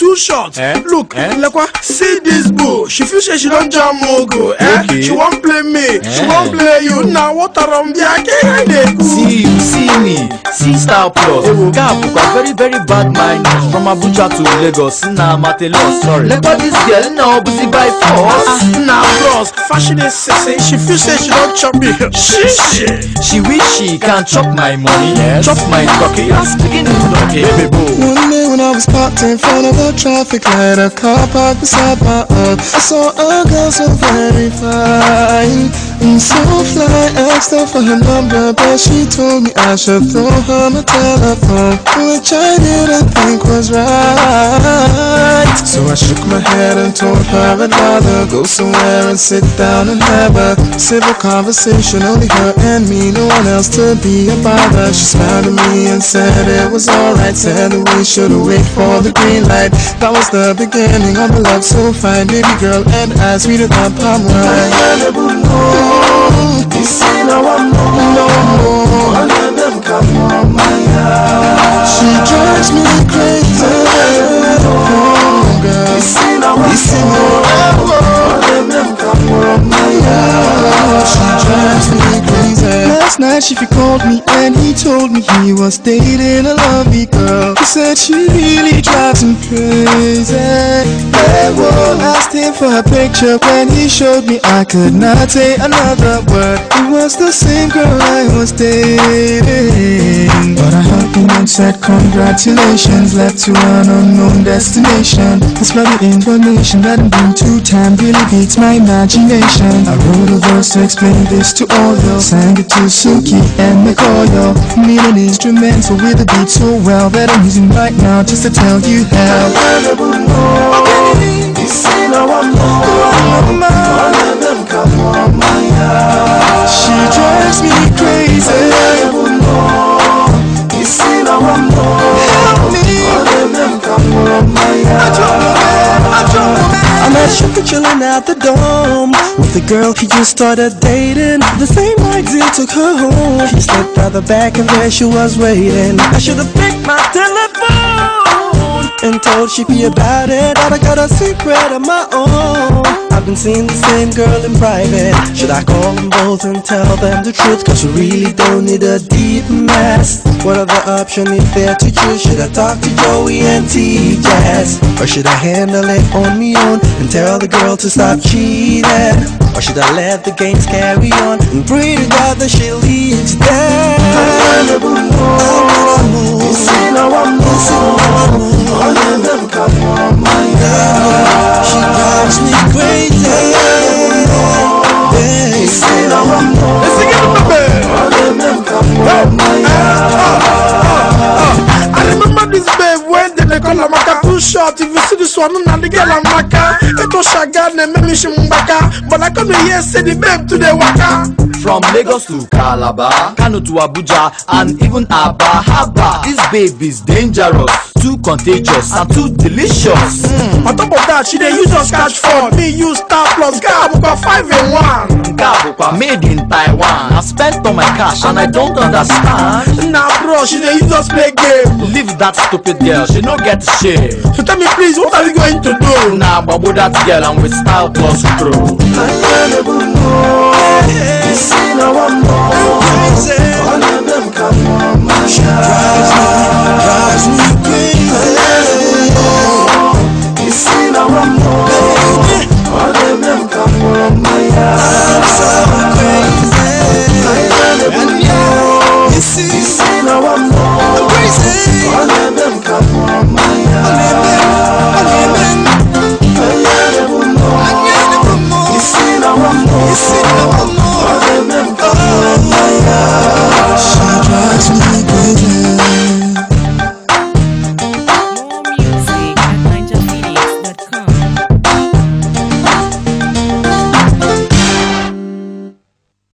too short. Look, Lekwa, see this boo. She feels she don't jam mogo. She won't play me. She won't play you. Now what around the See you, see me, see Star Plus. Gabuka, very, very bad mind. From Abuja to Lagos, now Matelo, sorry. Lekwa, this girl now busy by force. Now, bros, fashion is sexy. She feels she don't chop me. She wish she can chop my money, chop my cocky. I'm speaking to cocky, baby boo. One day when I was parked in front of a traffic light, a car parked beside my own, I saw a girl so very fine and so fly. Asked her for her number, but she told me I should throw her my telephone, which I didn't think was right. So I shook my head and told her I'd rather go somewhere and sit down and have a civil conversation, only her and me, no one else to be a bother. She smiled at me and said it was alright, said that we should wait for the green light. That was the beginning of a love so fine, baby girl and I, sweeter than palm wine. She drives me crazy. Oh girl, she drives me crazy. Last night she called me and he told me he was dating a lovely girl. He said she really drives him crazy. I asked him for a picture. When he showed me, I could not say another word. It was the same girl I was dating, but I hugged him and said congratulations. Left to an unknown destination. This bloody information that I'm doing 2 times really beats my imagination. I wrote a verse to explain this to all y'all, sang it to Suki and Mikoyo. Made an instrumental with a beat so well that I'm using right now just to tell you how. She drives me crazy. I met Sugar chillin' at the Dome with the girl he just started dating. The same exit took her home. She slipped out the back and there she was waiting. I should've picked my telephone and told she be about it, but I got a secret of my own. I've been seeing the same girl in private. Should I call them both and tell them the truth? Cause we really don't need a deep mess. What other option is there to choose? Should I talk to Joey and T-Jazz? Or should I handle it on me own and tell the girl to stop cheating? Or should I let the games carry on and pray to God that she leads them? She drives me crazy. Let's sing it in the bed. I remember this babe when they call her Maka too short. If you see this one, now the girl I'm Maka. It was Shagan and Memi Shimbaka. But I come here say the babe to the Waka. From Lagos to Calabar, Kano to Abuja, and even Aba Haba. This babe is dangerous, too contagious, and too delicious. On top of that, she dey use us catch fun. Me use Star Plus, Gabuka 5 in 1. Gabuka made in Taiwan. I spent all my cash and I don't understand. Nah bro, she dey use us play game. Leave that stupid girl, she no get shit. So tell me please, what are we going to do? Nah, babu that girl and with Star Plus crew. She